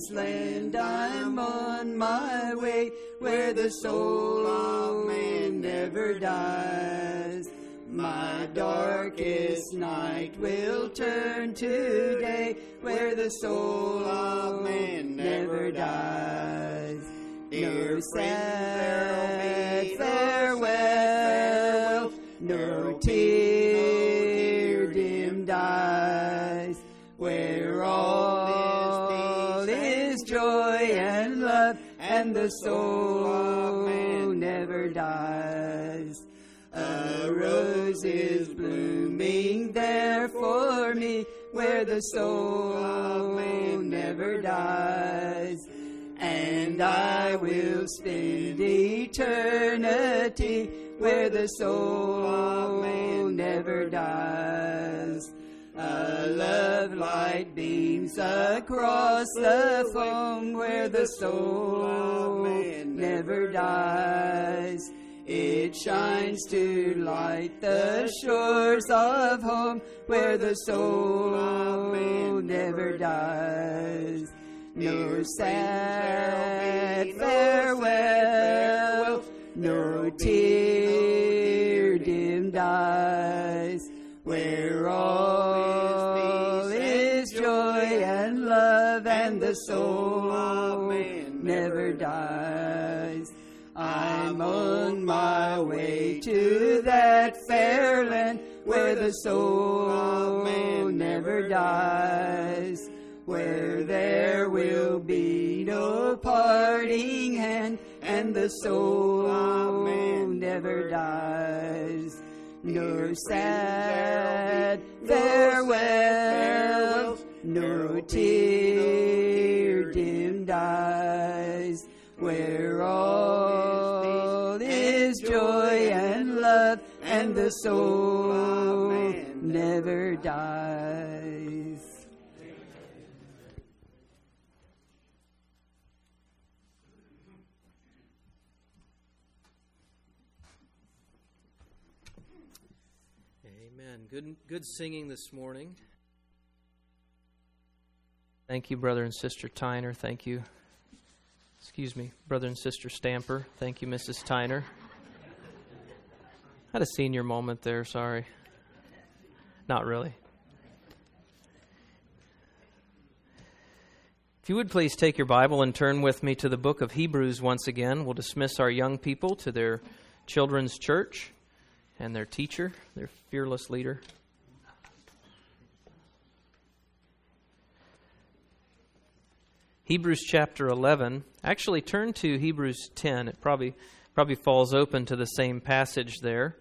land. I'm on my way where the soul of man never dies. My darkest night will turn to day where the soul of man never dies. No sad farewell, no tear-dimmed eyes, where all is joy and love, and the soul of man never dies. A rose is blooming there for me, where the soul of man never dies. And I will spend eternity where the soul of man never dies. A love light beams across the foam where the soul of man never dies. It shines to light the shores of home where the soul of man never dies. No sad farewell, no tear-dimmed eyes, where all is joy and love, and the soul of man never dies. I'm on my way to that fair land where the soul of man never dies, where there will be no parting hand, and the soul of man never dies. No sad farewell, no tear-dimmed eyes, where all is joy and love, and the soul of man never dies. Amen. Good singing this morning. Thank you, Brother and Sister Tyner. Thank you. Excuse me, Brother and Sister Stamper. Thank you, Mrs. Tyner. Had a senior moment there, sorry. Not really. If you would please take your Bible and turn with me to the book of Hebrews once again. We'll dismiss our young people to their children's church and their teacher, their fearless leader. Hebrews chapter 11. Actually, turn to Hebrews 10. It probably falls open to the same passage there.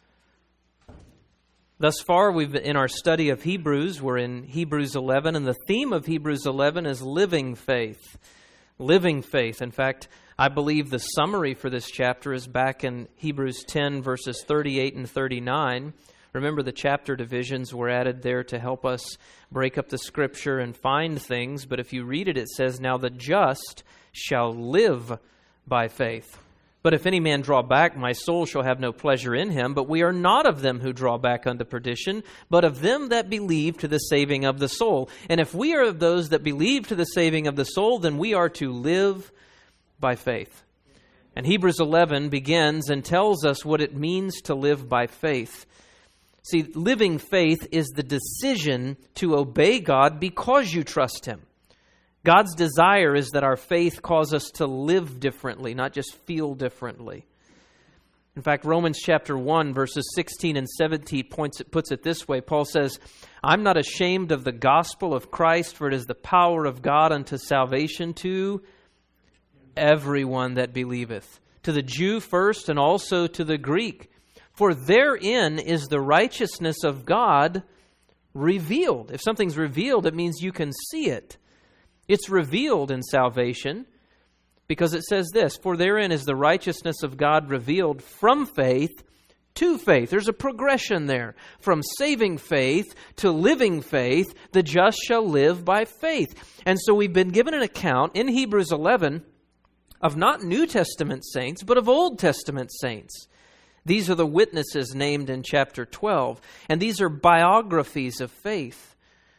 Thus far, in our study of Hebrews, we're in Hebrews 11, and the theme of Hebrews 11 is living faith. Living faith. In fact, I believe the summary for this chapter is back in Hebrews 10, verses 38 and 39. Remember, the chapter divisions were added there to help us break up the Scripture and find things. But if you read it, it says, "Now the just shall live by faith. But if any man draw back, my soul shall have no pleasure in him. But we are not of them who draw back unto perdition, but of them that believe to the saving of the soul. And if we are of those that believe to the saving of the soul, then we are to live by faith." And Hebrews 11 begins and tells us what it means to live by faith. See, living faith is the decision to obey God because you trust Him. God's desire is that our faith cause us to live differently, not just feel differently. In fact, Romans chapter 1, verses 16 and 17 puts it this way. Paul says, "I'm not ashamed of the gospel of Christ, for it is the power of God unto salvation to everyone that believeth, to the Jew first and also to the Greek. For therein is the righteousness of God revealed." If something's revealed, it means you can see it. It's revealed in salvation because it says this, "For therein is the righteousness of God revealed from faith to faith." There's a progression there. From saving faith to living faith, the just shall live by faith. And so we've been given an account in Hebrews 11 of not New Testament saints, but of Old Testament saints. These are the witnesses named in chapter 12. And these are biographies of faith.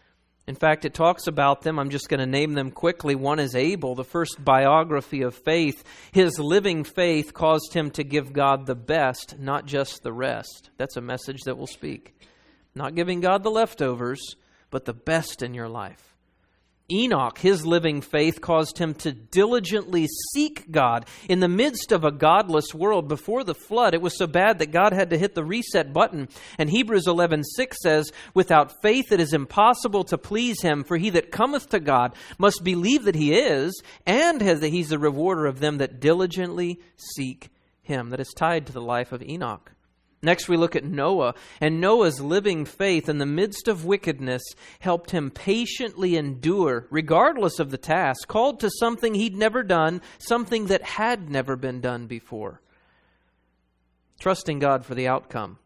In fact, it talks about them. I'm just going to name them quickly. One is Abel, the first biography of faith. His living faith caused him to give God the best, not just the rest. That's a message that we'll speak. Not giving God the leftovers, but the best in your life. Enoch, his living faith caused him to diligently seek God in the midst of a godless world. Before the flood, it was so bad that God had to hit the reset button. And Hebrews 11:6 says, "Without faith it is impossible to please Him, for he that cometh to God must believe that He is, and that He's the rewarder of them that diligently seek Him." That is tied to the life of Enoch. Next, we look at Noah, and Noah's living faith in the midst of wickedness helped him patiently endure, regardless of the task, called to something he'd never done, something that had never been done before. Trusting God for the outcome.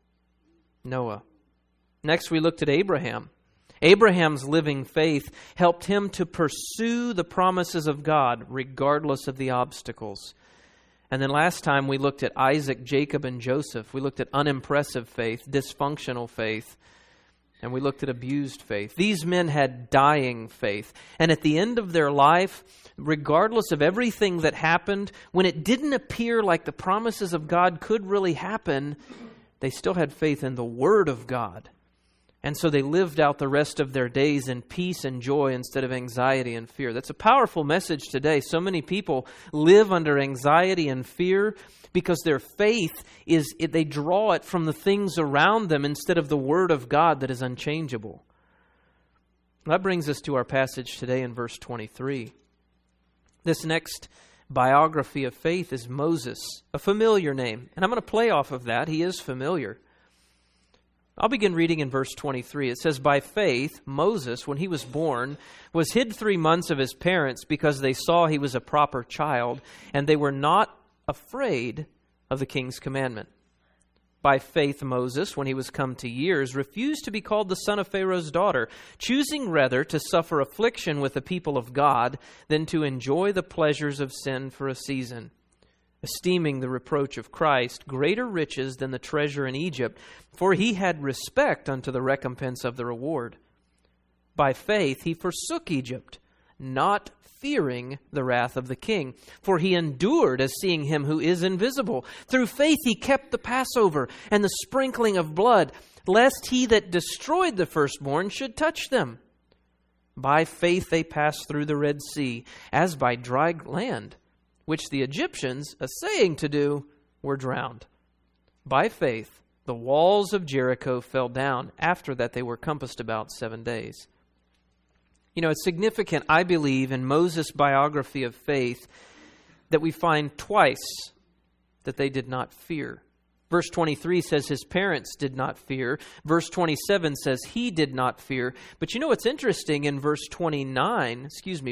Noah. Next, we looked at Abraham. Abraham's living faith helped him to pursue the promises of God, regardless of the obstacles. And then last time we looked at Isaac, Jacob, and Joseph. We looked at unimpressive faith, dysfunctional faith, and we looked at abused faith. These men had dying faith. And at the end of their life, regardless of everything that happened, when it didn't appear like the promises of God could really happen, they still had faith in the Word of God. And so they lived out the rest of their days in peace and joy instead of anxiety and fear. That's a powerful message today. So many people live under anxiety and fear because their faith they draw it from the things around them instead of the Word of God that is unchangeable. That brings us to our passage today in verse 23. This next biography of faith is Moses, a familiar name. And I'm going to play off of that. He is familiar. I'll begin reading in verse 23. It says, "By faith, Moses, when he was born, was hid 3 months of his parents because they saw he was a proper child, and they were not afraid of the king's commandment. By faith, Moses, when he was come to years, refused to be called the son of Pharaoh's daughter, choosing rather to suffer affliction with the people of God than to enjoy the pleasures of sin for a season, esteeming the reproach of Christ greater riches than the treasure in Egypt, for he had respect unto the recompense of the reward. By faith he forsook Egypt, not fearing the wrath of the king, for he endured as seeing him who is invisible. Through faith he kept the Passover and the sprinkling of blood, lest he that destroyed the firstborn should touch them. By faith they passed through the Red Sea, as by dry land, which the Egyptians, essaying to do, were drowned. By faith, the walls of Jericho fell down. After that, they were compassed about 7 days." You know, it's significant, I believe, in Moses' biography of faith that we find twice that they did not fear. Verse 23 says his parents did not fear. Verse 27 says he did not fear. But you know what's interesting in verse 28,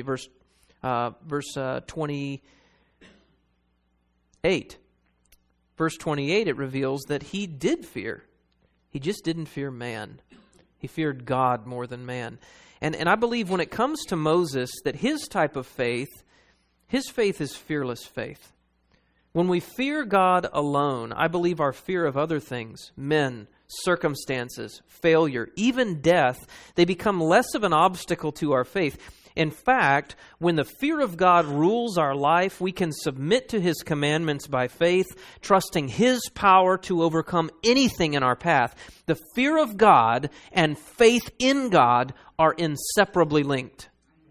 verse 28, it reveals that he did fear. He just didn't fear man. He feared God more than man. And I believe when it comes to Moses, that his type of faith, his faith is fearless faith. When we fear God alone, I believe our fear of other things, men, circumstances, failure, even death, they become less of an obstacle to our faith. In fact, when the fear of God rules our life, we can submit to His commandments by faith, trusting His power to overcome anything in our path. The fear of God and faith in God are inseparably linked.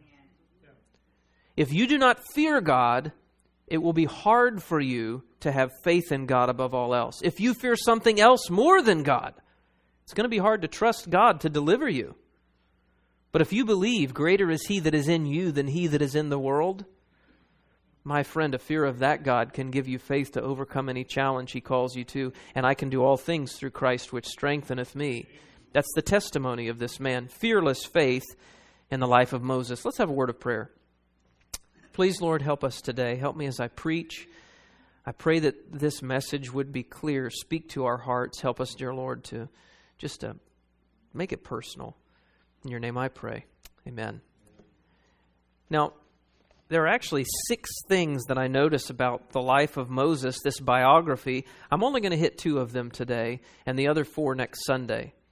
If you do not fear God, it will be hard for you to have faith in God above all else. If you fear something else more than God, it's going to be hard to trust God to deliver you. But if you believe greater is He that is in you than he that is in the world, my friend, a fear of that God can give you faith to overcome any challenge He calls you to. And I can do all things through Christ which strengtheneth me. That's the testimony of this man. Fearless faith in the life of Moses. Let's have a word of prayer. Please, Lord, help us today. Help me as I preach. I pray that this message would be clear. Speak to our hearts. Help us, dear Lord, to just make it personal. In your name I pray. Amen. Now, there are actually 6 things that I notice about the life of Moses, this biography. I'm only going to hit 2 of them today, and the other 4 next Sunday.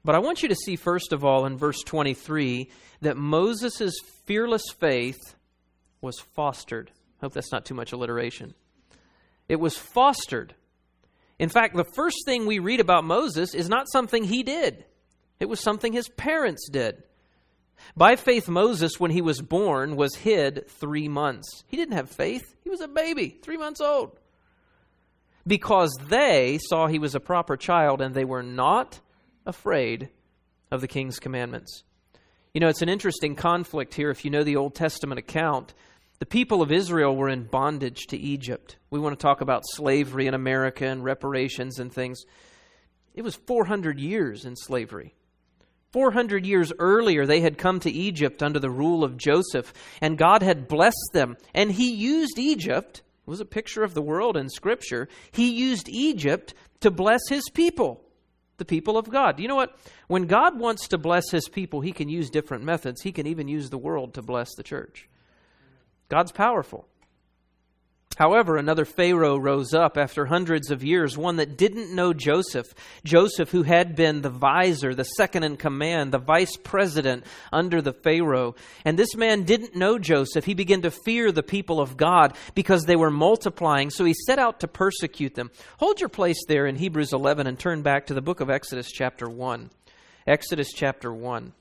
But I want you to see, first of all, in verse 23, that Moses' fearless faith was fostered. I hope that's not too much alliteration. It was fostered. In fact, the first thing we read about Moses is not something he did. It was something his parents did. By faith, Moses, when he was born, was hid 3 months. He didn't have faith. He was a baby, 3 months old. Because they saw he was a proper child and they were not afraid of the king's commandments. You know, it's an interesting conflict here. If you know the Old Testament account, the people of Israel were in bondage to Egypt. We want to talk about slavery in America and reparations and things. It was 400 years in slavery. 400 years earlier, they had come to Egypt under the rule of Joseph, and God had blessed them. And he used Egypt, it was a picture of the world in Scripture, he used Egypt to bless his people, the people of God. You know what? When God wants to bless his people, he can use different methods. He can even use the world to bless the church. God's powerful. However, another Pharaoh rose up after hundreds of years, one that didn't know Joseph. Joseph, who had been the vizier, the second in command, the vice president under the Pharaoh. And this man didn't know Joseph. He began to fear the people of God because they were multiplying, so he set out to persecute them. Hold your place there in Hebrews 11 and turn back to the book of Exodus chapter 1. Exodus chapter 1.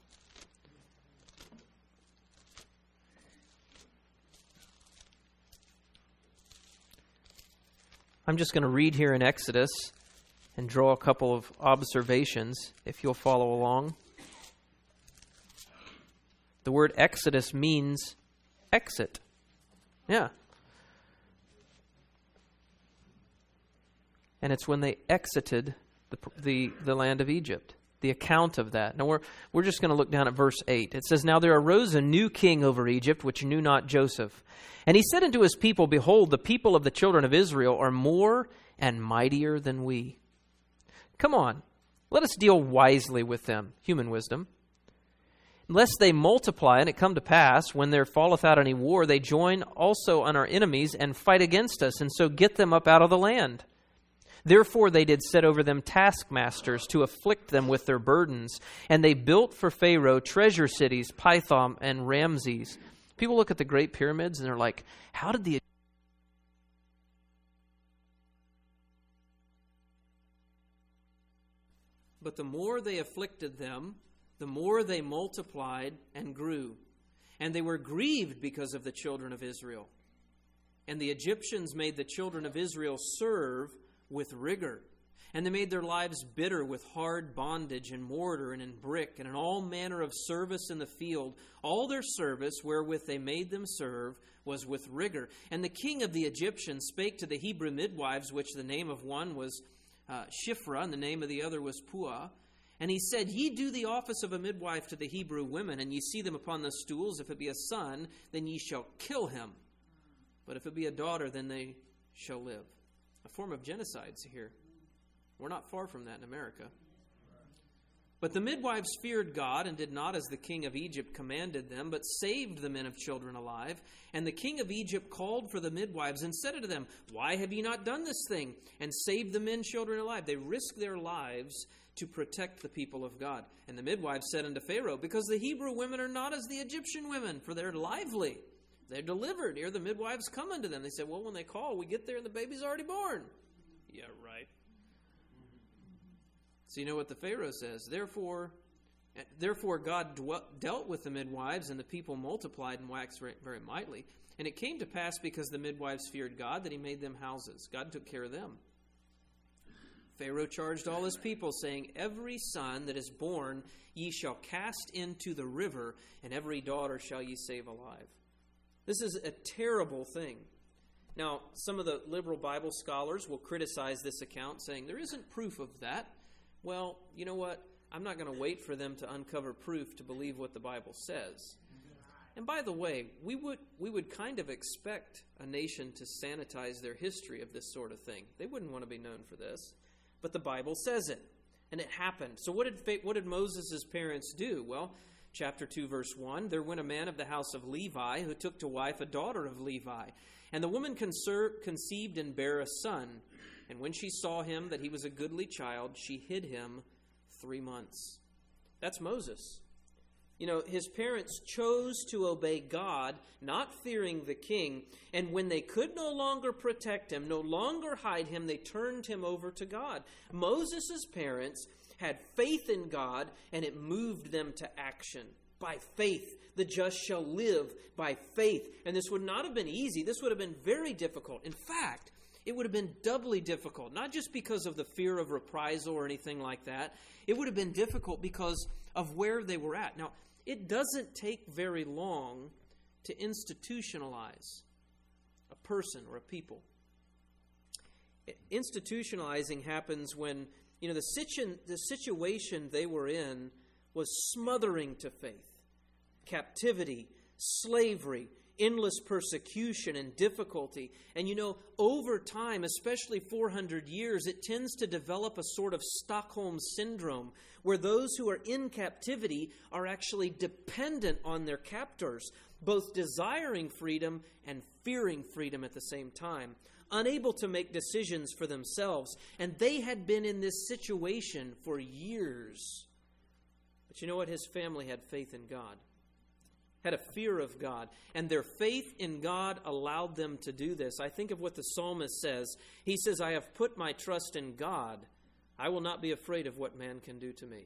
I'm just going to read here in Exodus and draw a couple of observations, if you'll follow along. The word Exodus means exit. Yeah. And it's when they exited the land of Egypt. The account of that. Now we're just going to look down at verse 8. It says, "Now there arose a new king over Egypt, which knew not Joseph. And he said unto his people, Behold, the people of the children of Israel are more and mightier than we. Come on, let us deal wisely with them," human wisdom, "lest they multiply, and it come to pass, when there falleth out any war, they join also on our enemies and fight against us, and so get them up out of the land. Therefore they did set over them taskmasters to afflict them with their burdens. And they built for Pharaoh treasure cities, Pithom and Ramses." People look at the Great Pyramids and they're like, how did the... But the more they afflicted them, the more they multiplied and grew. And they were grieved because of the children of Israel. And the Egyptians made the children of Israel serve with rigor. And they made their lives bitter with hard bondage in mortar and in brick and in all manner of service in the field. All their service wherewith they made them serve was with rigor. And the king of the Egyptians spake to the Hebrew midwives, which the name of one was Shiphrah, and the name of the other was Puah. And he said, Ye do the office of a midwife to the Hebrew women, and ye see them upon the stools. If it be a son, then ye shall kill him. But if it be a daughter, then they shall live. A form of genocide here. We're not far from that in America. But the midwives feared God and did not as the king of Egypt commanded them, but saved the men of children alive. And the king of Egypt called for the midwives and said unto them, Why have ye not done this thing and saved the men children alive? They risked their lives to protect the people of God. And the midwives said unto Pharaoh, Because the Hebrew women are not as the Egyptian women, for they're lively. They're delivered. Here the midwives come unto them. They said, Well, when they call, we get there and the baby's already born. Yeah, right. So you know what the Pharaoh says. Therefore God dealt with the midwives, and the people multiplied and waxed very mightily. And it came to pass, because the midwives feared God, that he made them houses. God took care of them. Pharaoh charged all his people, saying, Every son that is born ye shall cast into the river, and every daughter shall ye save alive. This is a terrible thing. Now, some of the liberal Bible scholars will criticize this account, saying there isn't proof of that. Well, you know what? I'm not going to wait for them to uncover proof to believe what the Bible says. And by the way, we would kind of expect a nation to sanitize their history of this sort of thing. They wouldn't want to be known for this. But the Bible says it, and it happened. So what did Moses' parents do? Well, chapter 2, verse 1, there went a man of the house of Levi who took to wife a daughter of Levi. And the woman conceived and bare a son. And when she saw him, that he was a goodly child, she hid him 3 months. That's Moses. You know, his parents chose to obey God, not fearing the king. And when they could no longer protect him, no longer hide him, they turned him over to God. Moses' parents had faith in God, and it moved them to action. By faith, the just shall live by faith. And this would not have been easy. This would have been very difficult. In fact, it would have been doubly difficult, not just because of the fear of reprisal or anything like that. It would have been difficult because of where they were at. Now, it doesn't take very long to institutionalize a person or a people. Institutionalizing happens when, the situation they were in was smothering to faith. Captivity, slavery, endless persecution and difficulty. And over time, especially 400 years, it tends to develop a sort of Stockholm syndrome where those who are in captivity are actually dependent on their captors, both desiring freedom and fearing freedom at the same time, unable to make decisions for themselves. And they had been in this situation for years. But you know what? His family had faith in God, had a fear of God, and their faith in God allowed them to do this. I think of what the psalmist says. He says, I have put my trust in God. I will not be afraid of what man can do to me.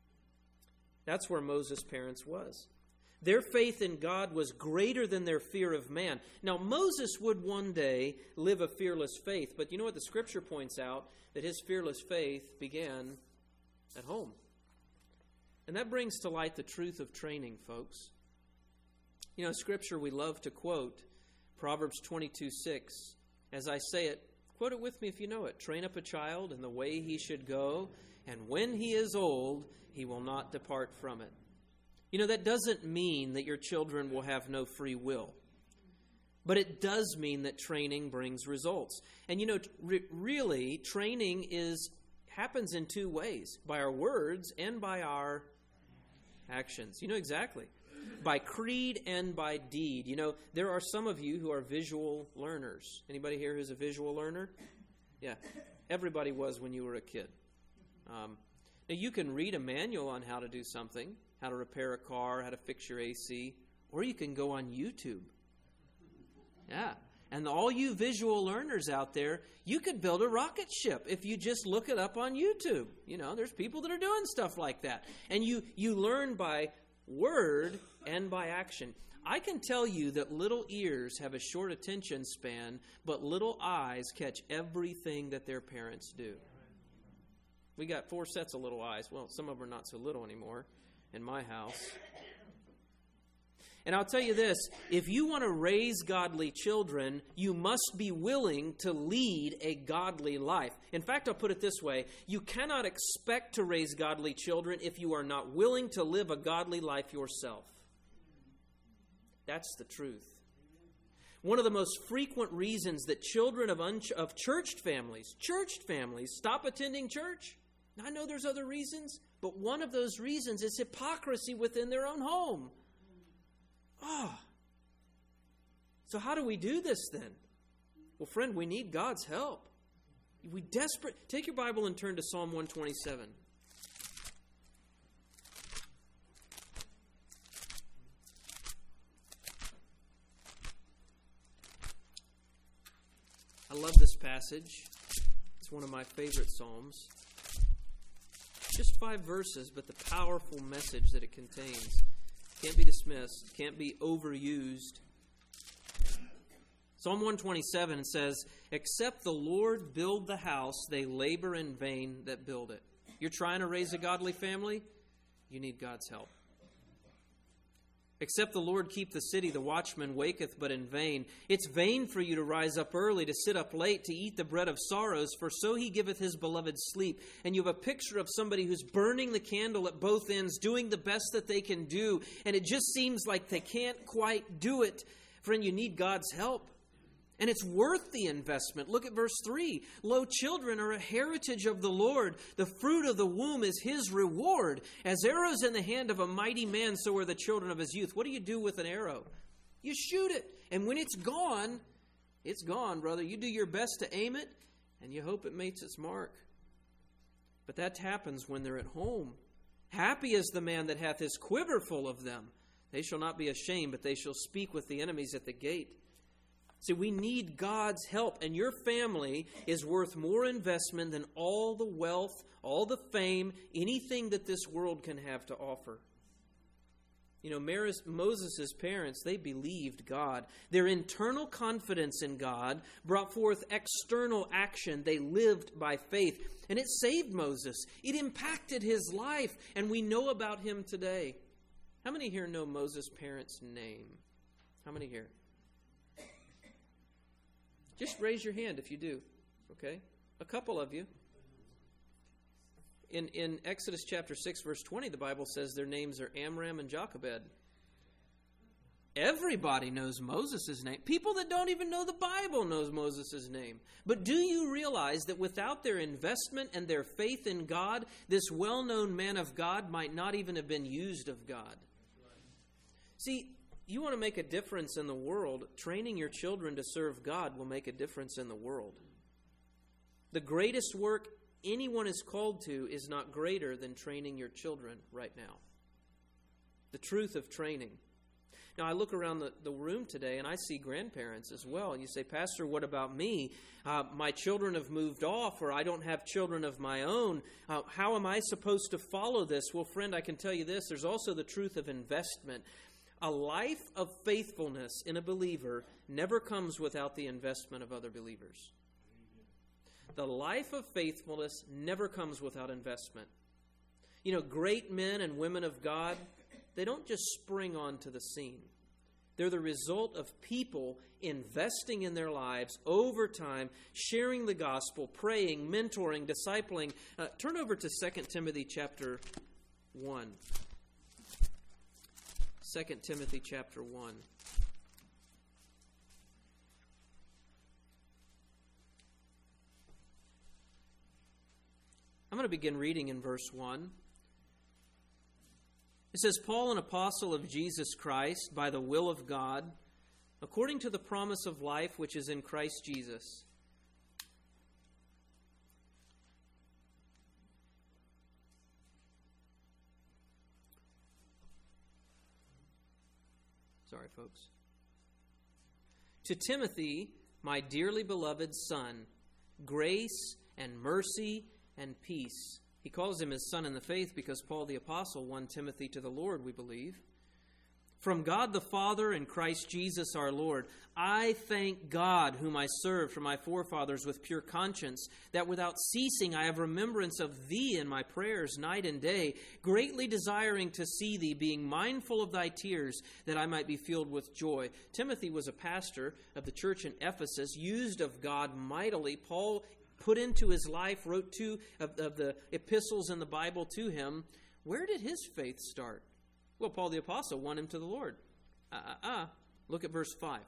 That's where Moses' parents was. Their faith in God was greater than their fear of man. Now, Moses would one day live a fearless faith, but you know what the Scripture points out? That his fearless faith began at home. And that brings to light the truth of training, folks. Scripture we love to quote, Proverbs 22:6. As I say it, quote it with me if you know it. Train up a child in the way he should go, and when he is old, he will not depart from it. That doesn't mean that your children will have no free will. But it does mean that training brings results. And really, training happens in two ways, by our words and by our actions. Exactly. By creed and by deed. There are some of you who are visual learners. Anybody here who's a visual learner? Yeah. Everybody was when you were a kid. Now, you can read a manual on how to do something, how to repair a car, how to fix your AC, or you can go on YouTube. Yeah. And all you visual learners out there, you could build a rocket ship if you just look it up on YouTube. There's people that are doing stuff like that. And you learn by word and by action. I can tell you that little ears have a short attention span, but little eyes catch everything that their parents do. We got 4 sets of little eyes. Well, some of them are not so little anymore in my house. And I'll tell you this, if you want to raise godly children, you must be willing to lead a godly life. In fact, I'll put it this way, you cannot expect to raise godly children if you are not willing to live a godly life yourself. That's the truth. One of the most frequent reasons that children of churched families stop attending church. Now, I know there's other reasons, but one of those reasons is hypocrisy within their own home. So how do we do this then? Well, friend, we need God's help. Take your Bible and turn to Psalm 127. I love this passage. It's one of my favorite Psalms. Just 5 verses, but the powerful message that it contains can't be dismissed, can't be overused. Psalm 127 says, except the Lord build the house, they labor in vain that build it. You're trying to raise a godly family? You need God's help. Except the Lord keep the city, the watchman waketh but in vain. It's vain for you to rise up early, to sit up late, to eat the bread of sorrows, for so he giveth his beloved sleep. And you have a picture of somebody who's burning the candle at both ends, doing the best that they can do, and it just seems like they can't quite do it. Friend, you need God's help. And it's worth the investment. Look at verse 3. Lo, children are a heritage of the Lord. The fruit of the womb is his reward. As arrows in the hand of a mighty man, so are the children of his youth. What do you do with an arrow? You shoot it. And when it's gone, brother. You do your best to aim it, and you hope it makes its mark. But that happens when they're at home. Happy is the man that hath his quiver full of them. They shall not be ashamed, but they shall speak with the enemies at the gate. See, we need God's help, and your family is worth more investment than all the wealth, all the fame, anything that this world can have to offer. You know, Moses' parents, they believed God. Their internal confidence in God brought forth external action. They lived by faith, and it saved Moses. It impacted his life, and we know about him today. How many here know Moses' parents' name? How many here? Just raise your hand if you do, okay? A couple of you. In Exodus chapter 6, verse 20, the Bible says their names are Amram and Jochebed. Everybody knows Moses' name. People that don't even know the Bible knows Moses' name. But do you realize that without their investment and their faith in God, this well-known man of God might not even have been used of God? See, you want to make a difference in the world, training your children to serve God will make a difference in the world. The greatest work anyone is called to is not greater than training your children right now. The truth of training. Now, I look around the room today and I see grandparents as well. And you say, Pastor, what about me? My children have moved off, or I don't have children of my own. How am I supposed to follow this? Well, friend, I can tell you this. There's also the truth of investment. A life of faithfulness in a believer never comes without the investment of other believers. The life of faithfulness never comes without investment. You know, great men and women of God, they don't just spring onto the scene. They're the result of people investing in their lives over time, sharing the gospel, praying, mentoring, discipling. Turn over to 2 Timothy chapter 1. 2 Timothy chapter 1. I'm going to begin reading in verse 1. It says, Paul, an apostle of Jesus Christ, by the will of God, according to the promise of life which is in Christ Jesus. Sorry, folks. To Timothy, my dearly beloved son, grace and mercy and peace. He calls him his son in the faith because Paul the apostle won Timothy to the Lord, we believe. From God the Father and Christ Jesus our Lord, I thank God whom I served from my forefathers with pure conscience, that without ceasing I have remembrance of thee in my prayers night and day, greatly desiring to see thee, being mindful of thy tears, that I might be filled with joy. Timothy was a pastor of the church in Ephesus, used of God mightily. Paul put into his life, wrote two of the epistles in the Bible to him. Where did his faith start? Well, Paul the apostle won him to the Lord. Look at verse 5.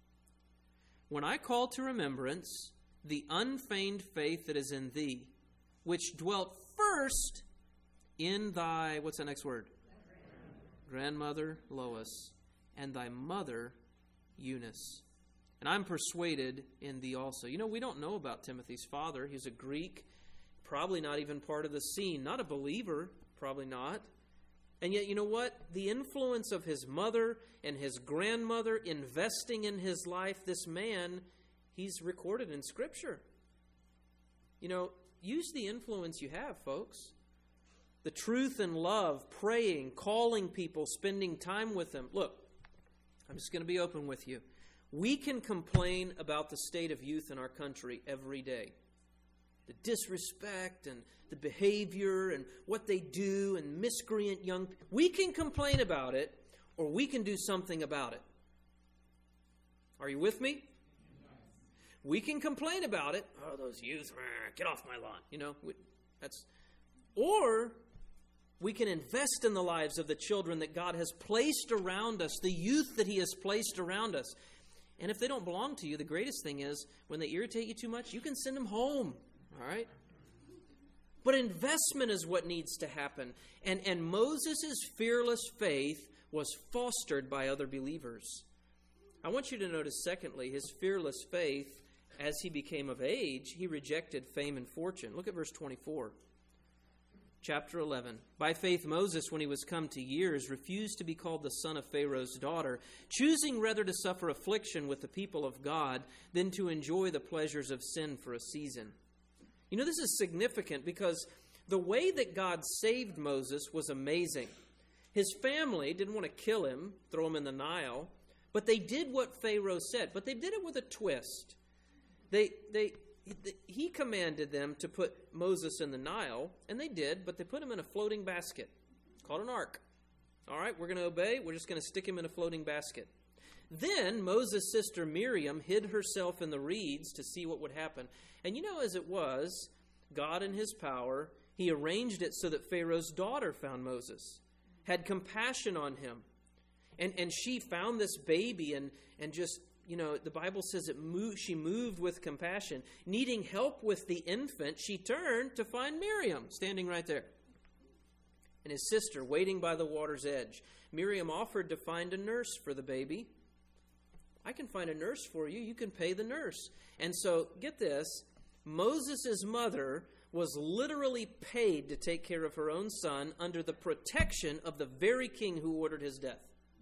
When I call to remembrance the unfeigned faith that is in thee, which dwelt first in thy, what's the next word? Grandmother Lois, and thy mother Eunice. And I'm persuaded in thee also. You know, we don't know about Timothy's father. He's a Greek, probably not even part of the scene. Not a believer, probably not. And yet, you know what? The influence of his mother and his grandmother investing in his life, this man, he's recorded in Scripture. You know, use the influence you have, folks. The truth and love, praying, calling people, spending time with them. Look, I'm just going to be open with you. We can complain about the state of youth in our country every day. The disrespect and the behavior and what they do and miscreant young people. We can complain about it, or we can do something about it. Are you with me? We can complain about it. Oh, those youth, get off my lawn. You know, or we can invest in the lives of the children that God has placed around us, the youth that He has placed around us. And if they don't belong to you, the greatest thing is when they irritate you too much, you can send them home. All right? But investment is what needs to happen. And Moses' fearless faith was fostered by other believers. I want you to notice, secondly, his fearless faith, as he became of age, he rejected fame and fortune. Look at verse 24. chapter 11. By faith, Moses, when he was come to years, refused to be called the son of Pharaoh's daughter, choosing rather to suffer affliction with the people of God than to enjoy the pleasures of sin for a season. You know, this is significant because the way that God saved Moses was amazing. His family didn't want to kill him, throw him in the Nile, but they did what Pharaoh said. But they did it with a twist. He commanded them to put Moses in the Nile, and they did, but they put him in a floating basket called an ark. All right, we're going to obey. We're just going to stick him in a floating basket. Then Moses' sister Miriam hid herself in the reeds to see what would happen. And you know, as it was, God in his power, he arranged it so that Pharaoh's daughter found Moses, had compassion on him. And she found this baby and just, you know, the Bible says she moved with compassion. Needing help with the infant, she turned to find Miriam standing right there, and his sister waiting by the water's edge. Miriam offered to find a nurse for the baby. I can find a nurse for you. You can pay the nurse. And so, get this, Moses' mother was literally paid to take care of her own son under the protection of the very king who ordered his death.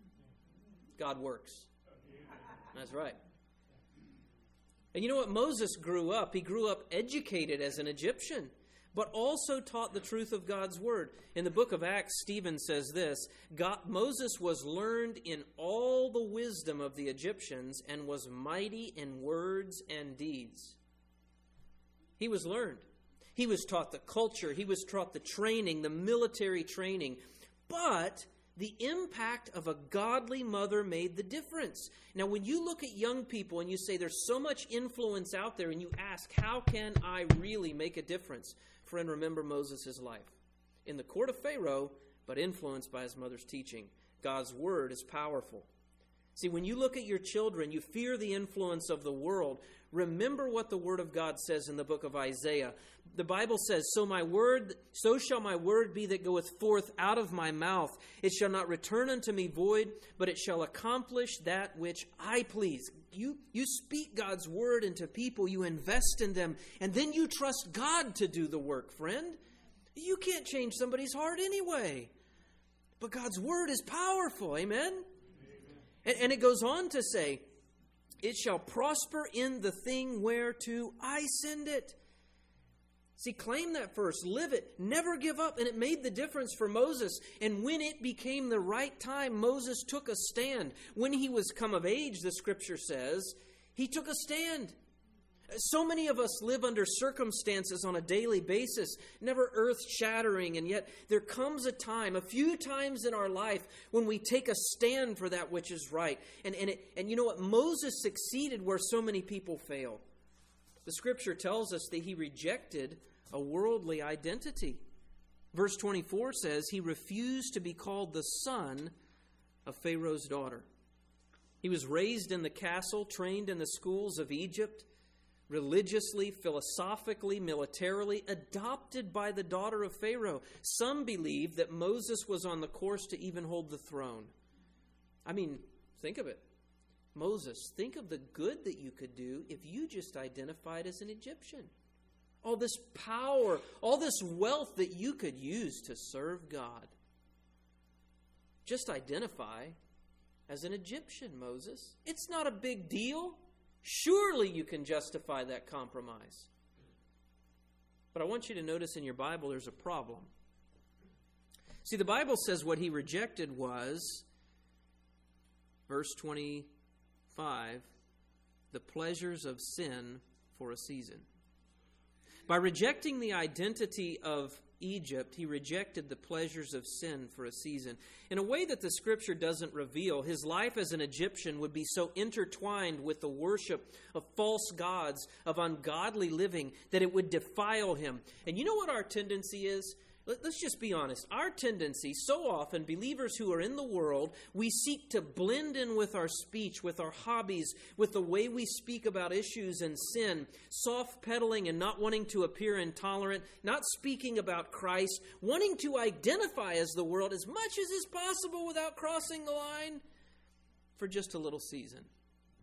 God works. That's right. And you know what? Moses grew up. He grew up educated as an Egyptian, but also taught the truth of God's word. In the book of Acts, Stephen says this, Moses was learned in all the wisdom of the Egyptians and was mighty in words and deeds. He was learned. He was taught the culture. He was taught the training, the military training. But the impact of a godly mother made the difference. Now, when you look at young people and you say there's so much influence out there and you ask, how can I really make a difference? Friend, remember Moses' life. In the court of Pharaoh, but influenced by his mother's teaching. God's word is powerful. See, when you look at your children, you fear the influence of the world. Remember what the Word of God says in the book of Isaiah. The Bible says, so shall my word be that goeth forth out of my mouth. It shall not return unto me void, but it shall accomplish that which I please. You speak God's word into people, you invest in them, and then you trust God to do the work, friend. You can't change somebody's heart anyway. But God's word is powerful, amen? And it goes on to say, it shall prosper in the thing whereto I send it. See, claim that first. Live it. Never give up. And it made the difference for Moses. And when it became the right time, Moses took a stand. When he was come of age, the Scripture says, he took a stand. So many of us live under circumstances on a daily basis, never earth-shattering, and yet there comes a time, a few times in our life, when we take a stand for that which is right. And you know what? Moses succeeded where so many people fail. The Scripture tells us that he rejected a worldly identity. Verse 24 says, he refused to be called the son of Pharaoh's daughter. He was raised in the castle, trained in the schools of Egypt, religiously, philosophically, militarily, adopted by the daughter of Pharaoh. Some believe that Moses was on the course to even hold the throne. I mean, think of it. Moses, think of the good that you could do if you just identified as an Egyptian. All this power, all this wealth that you could use to serve God. Just identify as an Egyptian, Moses. It's not a big deal. Surely you can justify that compromise. But I want you to notice in your Bible there's a problem. See, the Bible says what he rejected was, verse 25, the pleasures of sin for a season. By rejecting the identity of Egypt, he rejected the pleasures of sin for a season. In a way that the Scripture doesn't reveal, his life as an Egyptian would be so intertwined with the worship of false gods, of ungodly living, that it would defile him. And you know what our tendency is? Let's just be honest. Our tendency, so often, believers who are in the world, we seek to blend in with our speech, with our hobbies, with the way we speak about issues and sin, soft-pedaling and not wanting to appear intolerant, not speaking about Christ, wanting to identify as the world as much as is possible without crossing the line for just a little season.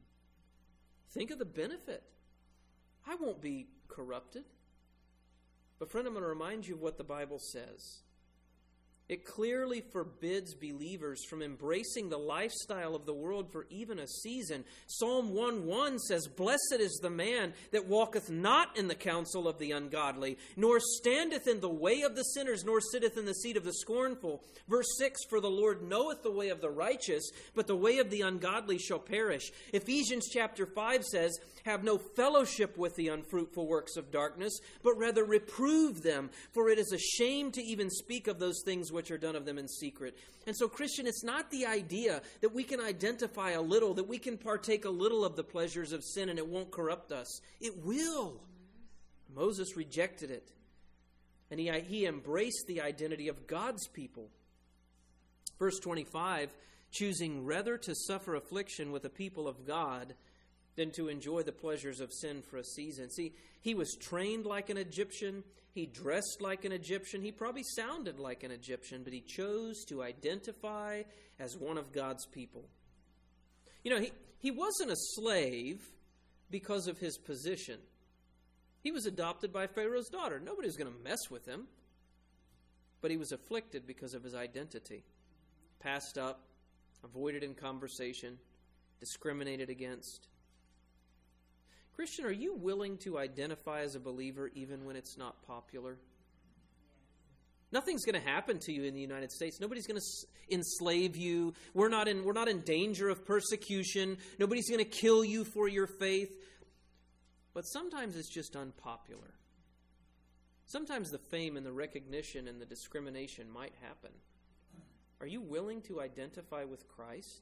Think of the benefit. I won't be corrupted. But friend, I'm going to remind you of what the Bible says. It clearly forbids believers from embracing the lifestyle of the world for even a season. Psalm 1:1 says, "Blessed is the man that walketh not in the counsel of the ungodly, nor standeth in the way of the sinners, nor sitteth in the seat of the scornful." Verse 6, "For the Lord knoweth the way of the righteous, but the way of the ungodly shall perish." Ephesians chapter 5 says, "Have no fellowship with the unfruitful works of darkness, but rather reprove them, for it is a shame to even speak of those things which are done of them in secret." And so, Christian, it's not the idea that we can identify a little, that we can partake a little of the pleasures of sin and it won't corrupt us. It will. Moses rejected it. And he embraced the identity of God's people. Verse 25, choosing rather to suffer affliction with the people of God than to enjoy the pleasures of sin for a season. See, he was trained like an Egyptian. He dressed like an Egyptian. He probably sounded like an Egyptian, but he chose to identify as one of God's people. You know, he wasn't a slave because of his position. He was adopted by Pharaoh's daughter. Nobody was going to mess with him. But he was afflicted because of his identity. Passed up, avoided in conversation, discriminated against. Christian, are you willing to identify as a believer even when it's not popular? Nothing's going to happen to you in the United States. Nobody's going to enslave you. We're not in danger of persecution. Nobody's going to kill you for your faith. But sometimes it's just unpopular. Sometimes the fame and the recognition and the discrimination might happen. Are you willing to identify with Christ?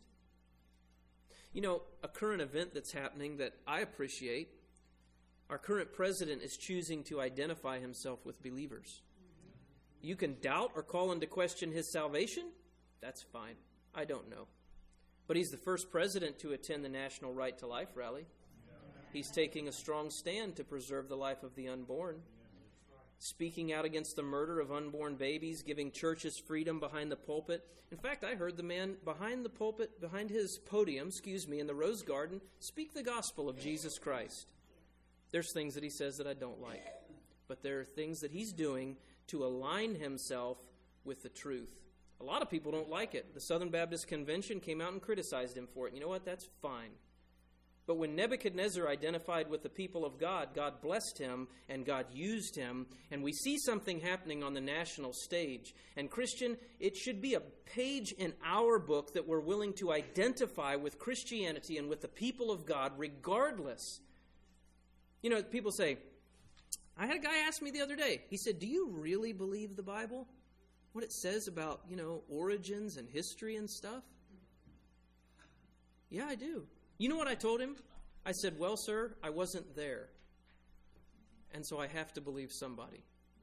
You know, a current event that's happening that I appreciate, our current president is choosing to identify himself with believers. You can doubt or call into question his salvation. That's fine. I don't know. But he's the first president to attend the National Right to Life rally. He's taking a strong stand to preserve the life of the unborn. Speaking out against the murder of unborn babies, giving churches freedom behind the pulpit. In fact, I heard the man behind the pulpit, behind his podium, in the Rose Garden, speak the gospel of Jesus Christ. There's things that he says that I don't like, but there are things that he's doing to align himself with the truth. A lot of people don't like it. The Southern Baptist Convention came out and criticized him for it. You know what? That's fine. But when Nebuchadnezzar identified with the people of God, God blessed him and God used him. And we see something happening on the national stage. And Christian, it should be a page in our book that we're willing to identify with Christianity and with the people of God regardless. You know, people say, I had a guy ask me the other day, he said, "Do you really believe the Bible? What it says about, origins and history and stuff?" Yeah, I do. You know what I told him? I said, "Well, sir, I wasn't there. And so I have to believe somebody."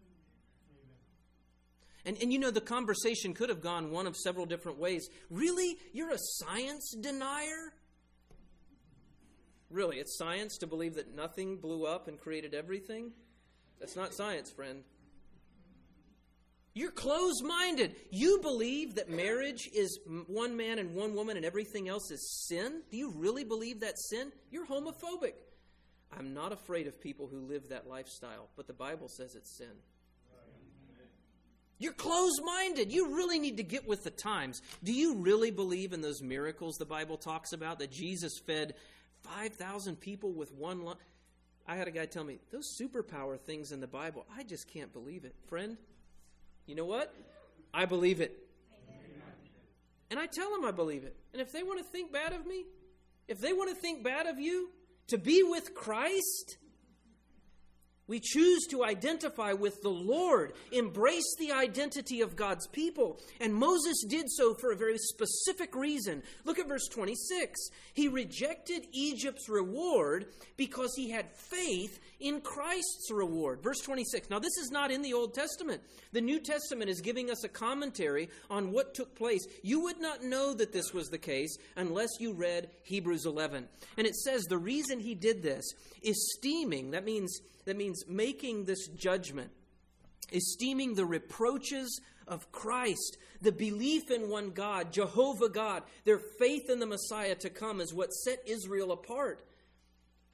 And the conversation could have gone one of several different ways. Really? You're a science denier? Really, it's science to believe that nothing blew up and created everything? That's not science, friend. You're closed-minded. You believe that marriage is one man and one woman and everything else is sin? Do you really believe that's sin? You're homophobic. I'm not afraid of people who live that lifestyle, but the Bible says it's sin. You're closed-minded. You really need to get with the times. Do you really believe in those miracles the Bible talks about, that Jesus fed 5,000 people with one lunch? I had a guy tell me, those superpower things in the Bible, I just can't believe it. Friend, you know what? I believe it. Amen. And I tell them I believe it. And if they want to think bad of me, if they want to think bad of you, to be with Christ, we choose to identify with the Lord, embrace the identity of God's people. And Moses did so for a very specific reason. Look at verse 26. He rejected Egypt's reward because he had faith in Christ's reward. Verse 26. Now, this is not in the Old Testament. The New Testament is giving us a commentary on what took place. You would not know that this was the case unless you read Hebrews 11. And it says the reason he did this, esteeming, that means making this judgment, esteeming the reproaches of Christ, the belief in one God, Jehovah God, their faith in the Messiah to come is what set Israel apart.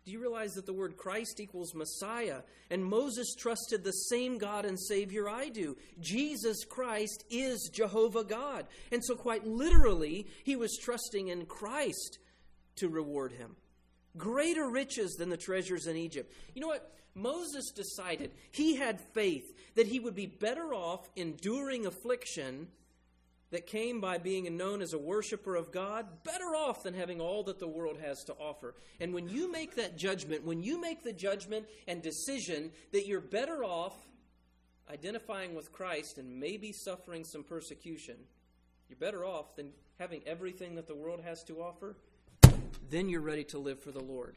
Do you realize that the word Christ equals Messiah? And Moses trusted the same God and Savior I do. Jesus Christ is Jehovah God. And so quite literally, he was trusting in Christ to reward him. Greater riches than the treasures in Egypt. You know what? Moses decided, he had faith that he would be better off enduring affliction that came by being known as a worshiper of God, better off than having all that the world has to offer. And when you make that judgment, when you make the judgment and decision that you're better off identifying with Christ and maybe suffering some persecution, you're better off than having everything that the world has to offer, then you're ready to live for the Lord.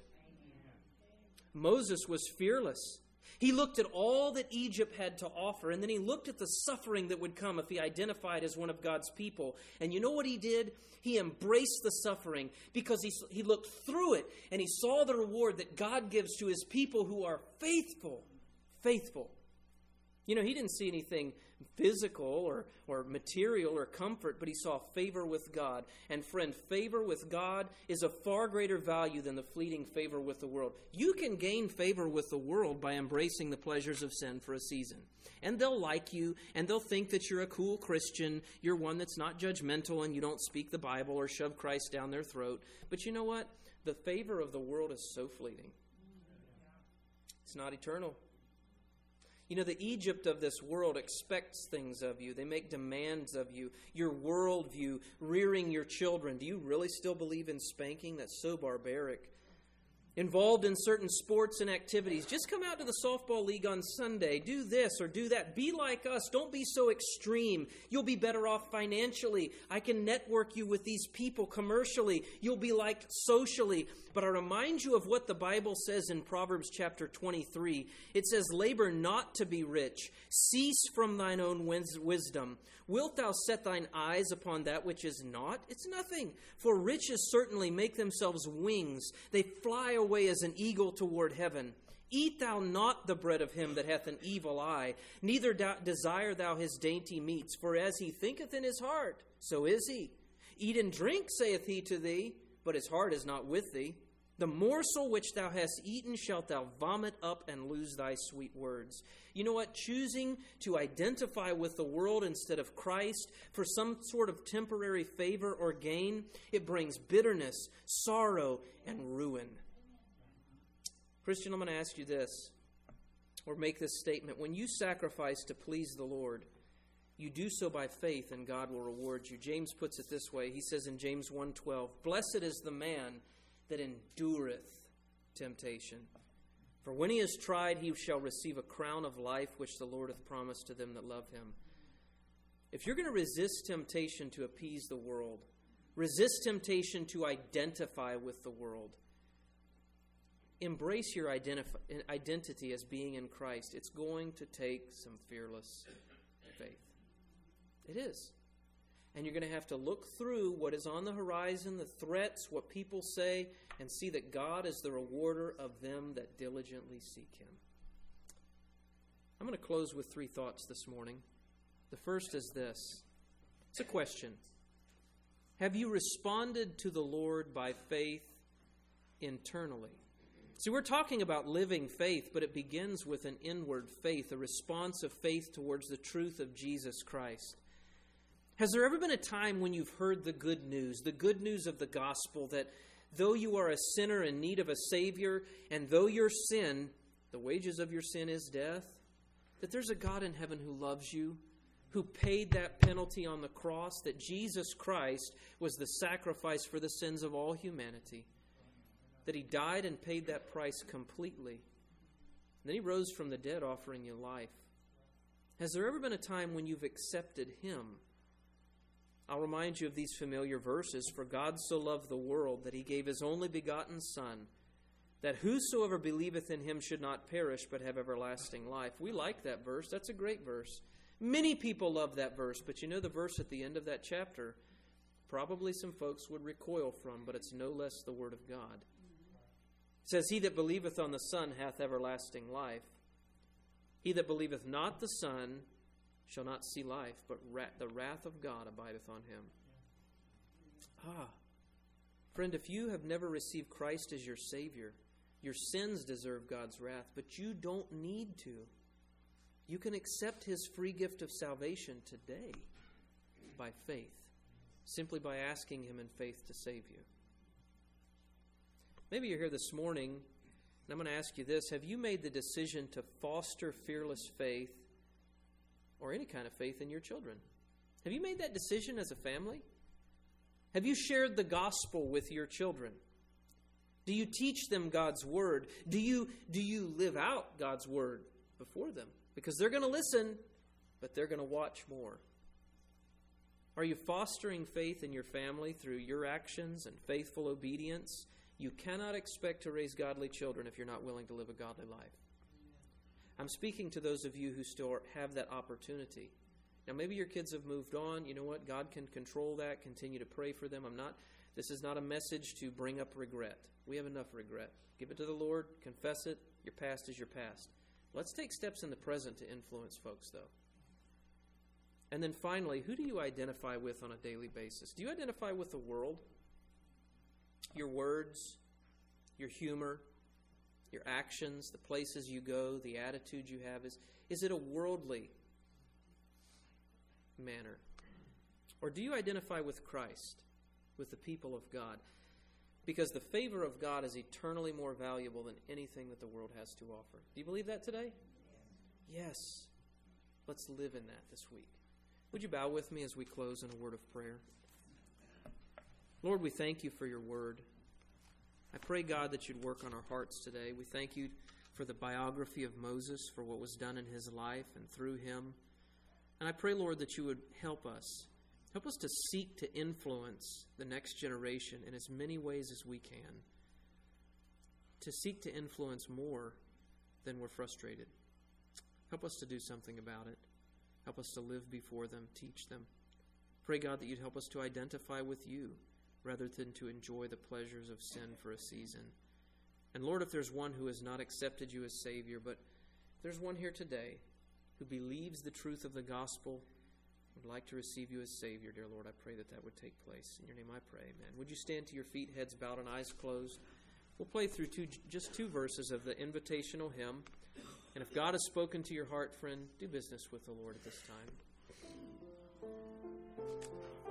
Moses was fearless. He looked at all that Egypt had to offer, and then he looked at the suffering that would come if he identified as one of God's people. And you know what he did? He embraced the suffering because he looked through it, and he saw the reward that God gives to his people who are faithful. Faithful. You know, he didn't see anything physical or material or comfort, but he saw favor with God. And friend, favor with God is of far greater value than the fleeting favor with the world. You can gain favor with the world by embracing the pleasures of sin for a season. And they'll like you, and they'll think that you're a cool Christian, you're one that's not judgmental, and you don't speak the Bible or shove Christ down their throat. But you know what? The favor of the world is so fleeting. It's not eternal. You know, the Egypt of this world expects things of you. They make demands of you. Your worldview, rearing your children. Do you really still believe in spanking? That's so barbaric. Involved in certain sports and activities. Just come out to the softball league on Sunday. Do this or do that. Be like us. Don't be so extreme. You'll be better off financially. I can network you with these people commercially. You'll be liked socially. But I remind you of what the Bible says in Proverbs chapter 23. It says, labor not to be rich. Cease from thine own wisdom. Wilt thou set thine eyes upon that which is not? It's nothing. For riches certainly make themselves wings. They fly away as an eagle toward heaven. Eat thou not the bread of him that hath an evil eye, neither desire thou his dainty meats. For as he thinketh in his heart, so is he. Eat and drink, saith he to thee, but his heart is not with thee. The morsel which thou hast eaten shalt thou vomit up and lose thy sweet words. You know what? Choosing to identify with the world instead of Christ for some sort of temporary favor or gain, it brings bitterness, sorrow, and ruin. Christian, I'm going to ask you this, or make this statement. When you sacrifice to please the Lord, you do so by faith, and God will reward you. James puts it this way. He says in James 1:12, blessed is the man that endureth temptation. For when he is tried, he shall receive a crown of life, which the Lord hath promised to them that love him. If you're going to resist temptation to appease the world, resist temptation to identify with the world, embrace your identity as being in Christ. It's going to take some fearless faith. It is. And you're going to have to look through what is on the horizon, the threats, what people say, and see that God is the rewarder of them that diligently seek him. I'm going to close with 3 thoughts this morning. The first is this. It's a question. Have you responded to the Lord by faith internally? See, we're talking about living faith, but it begins with an inward faith, a response of faith towards the truth of Jesus Christ. Has there ever been a time when you've heard the good news of the gospel, that though you are a sinner in need of a Savior, and though your sin, the wages of your sin is death, that there's a God in heaven who loves you, who paid that penalty on the cross, that Jesus Christ was the sacrifice for the sins of all humanity, that he died and paid that price completely. And then he rose from the dead, offering you life. Has there ever been a time when you've accepted him? I'll remind you of these familiar verses. For God so loved the world that he gave his only begotten Son, that whosoever believeth in him should not perish but have everlasting life. We like that verse. That's a great verse. Many people love that verse, but you know the verse at the end of that chapter, probably some folks would recoil from, but it's no less the word of God. It says, he that believeth on the Son hath everlasting life. He that believeth not the Son shall not see life, but the wrath of God abideth on him. Friend, if you have never received Christ as your Savior, Your sins deserve God's wrath, but you don't need to. You can accept His free gift of salvation today by faith, simply by asking Him in faith to save you. Maybe you're here this morning, and I'm going to ask you this. Have you made the decision to foster fearless faith or any kind of faith in your children? Have you made that decision as a family? Have you shared the gospel with your children? Do you teach them God's word? Do you live out God's word before them? Because they're going to listen, but they're going to watch more. Are you fostering faith in your family through your actions and faithful obedience? You cannot expect to raise godly children if you're not willing to live a godly life. I'm speaking to those of you who still have that opportunity. Now, maybe your kids have moved on. You know what? God can control that. Continue to pray for them. This is not a message to bring up regret. We have enough regret. Give it to the Lord. Confess it. Your past is your past. Let's take steps in the present to influence folks, though. And then finally, who do you identify with on a daily basis? Do you identify with the world? Your words, your humor, your actions, the places you go, the attitude you have. Is it a worldly manner? Or do you identify with Christ, with the people of God? Because the favor of God is eternally more valuable than anything that the world has to offer. Do you believe that today? Yes. Let's live in that this week. Would you bow with me as we close in a word of prayer? Lord, we thank you for your word. I pray, God, that you'd work on our hearts today. We thank you for the biography of Moses, for what was done in his life and through him. And I pray, Lord, that you would help us. Help us to seek to influence the next generation in as many ways as we can. To seek to influence more than we're frustrated. Help us to do something about it. Help us to live before them, teach them. Pray, God, that you'd help us to identify with you rather than to enjoy the pleasures of sin for a season. And Lord, if there's one who has not accepted you as Savior, but there's one here today who believes the truth of the gospel, would like to receive you as Savior, dear Lord, I pray that that would take place. In your name I pray, amen. Would you stand to your feet, heads bowed and eyes closed? We'll play through just two verses of the invitational hymn. And if God has spoken to your heart, friend, do business with the Lord at this time.